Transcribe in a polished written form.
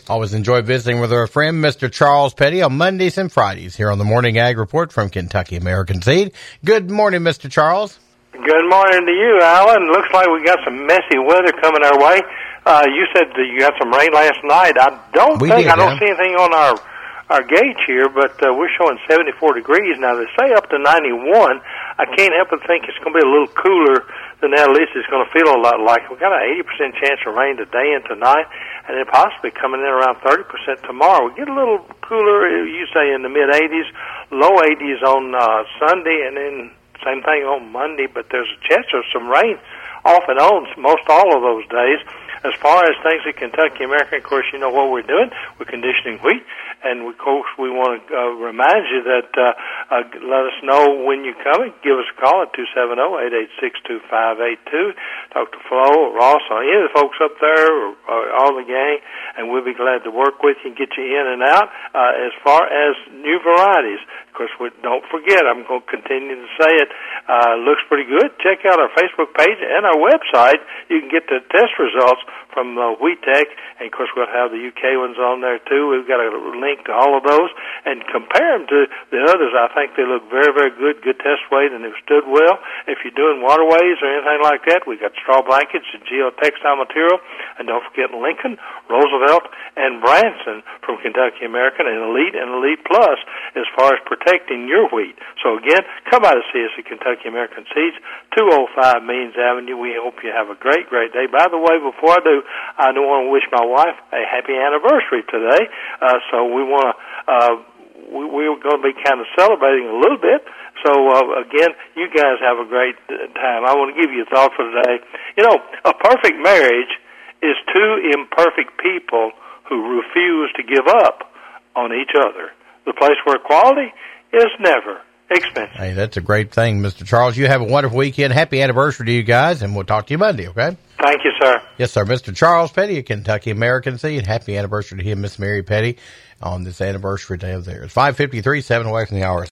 Always enjoy visiting with our friend, Mr. Charles Petty, on Mondays and Fridays here on the Morning Ag Report from Kentucky American Seed. Good morning, Mr. Charles. Good morning to you, Alan. Looks like we got some messy weather coming our way. You said that you got some rain last night. I don't see anything on our gauge here, but we're showing 74 degrees. Now, they say up to 91. I can't help but think it's going to be a little cooler than that. At least it's going to feel a lot like it. We've got an 80% chance of rain today and tonight, and then possibly coming in around 30% tomorrow. We get a little cooler, you say, in the mid-80s, low 80s on Sunday, and then same thing on Monday, but there's a chance of some rain off and on most all of those days. As far as things at Kentucky American, of course, you know what we're doing. We're conditioning wheat, and of course, we want to remind you that let us know when you're coming. Give us a call at 270-886-2582. Talk to Flo or Ross or any of the folks up there or all the gang, and we'll be glad to work with you and get you in and out. As far as new varieties, of course, don't forget, I'm going to continue to say it, looks pretty good. Check out our Facebook page and our website. You can get the test results from WheatTech, and of course we'll have the UK ones on there too. We've got a link to all of those, and compare them to the others. I think they look very, very good test weight, and they've stood well. If you're doing waterways or anything like that, we've got straw blankets and geotextile material, and don't forget Lincoln, Roosevelt, and Branson from Kentucky American, and Elite Plus as far as protecting your wheat. So again, come by to see us at Kentucky American Seeds, 205 Means Avenue. We hope you have a great, great day. By the way, before I do want to wish my wife a happy anniversary today. So we want to, we're going to be kind of celebrating a little bit. So again, you guys have a great time. I want to give you a thought for today. You know, a perfect marriage is two imperfect people who refuse to give up on each other. The place where equality is never expensive. Hey, that's a great thing, Mr. Charles. You have a wonderful weekend. Happy anniversary to you guys, and we'll talk to you Monday, okay? Thank you, sir. Yes, sir. Mr. Charles Petty of Kentucky American Seed. Happy anniversary to him, Miss Mary Petty, on this anniversary day of theirs. 5:53, 7 away from the hour.